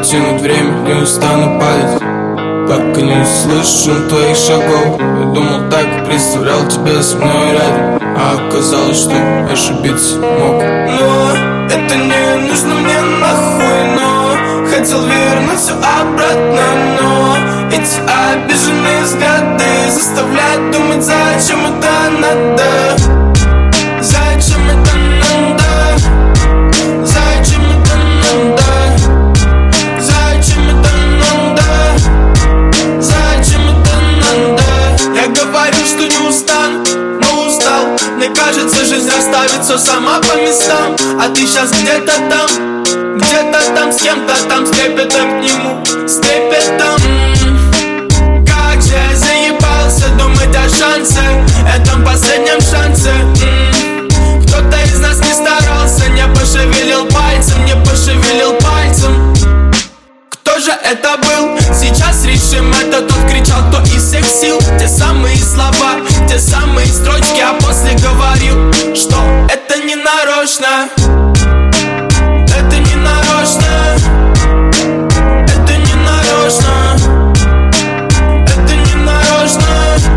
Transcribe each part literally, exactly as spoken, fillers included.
тянуть время, не устану падать, пока не услышу шум твоих шагов. Я думал так, представлял тебя со мной рядом, а оказалось, что ошибиться мог. Но это не нужно мне нахуй, но хотел вернуть все обратно, но эти обиженные взгляды заставляют думать, зачем это надо. Зачем это надо? Зачем это надо? Зачем это надо? Зачем это надо? Я говорил, что не устану, но устал. Мне кажется, жизнь расставит все сама по местам. А ты сейчас где-то там, где-то там с кем-то там, с трепетом к нему, с трепетом. Как же я заебался думать о шансе, этом последнем шансе. Кто-то из нас не старался, не пошевелил пальцем, не пошевелил пальцем. Кто же это был? Сейчас решим, это тот кричал, кто из всех сил. Те самые слова, те самые строчки, а после говорил, что это не нарочно. Это не нарочно. Это не нарочно. Это не нарочно.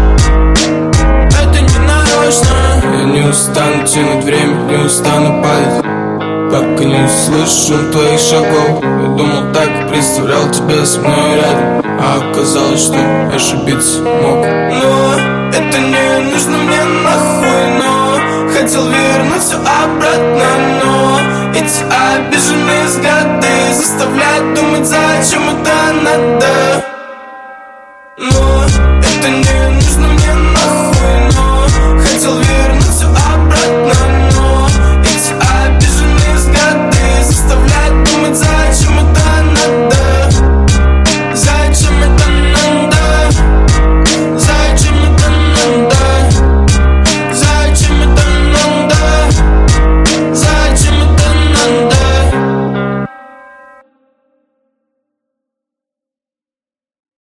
Это не нарочно. Я не устану тянуть время, не устану падать, пока не услышу шум твоих шагов. Я думал так, представлял тебя со мной рядом, а оказалось, что ошибиться мог. Но это не нужно мне нахуй, но хотел вернуть все обратно, но эти обиженные взгляды заставляют думать, зачем это надо.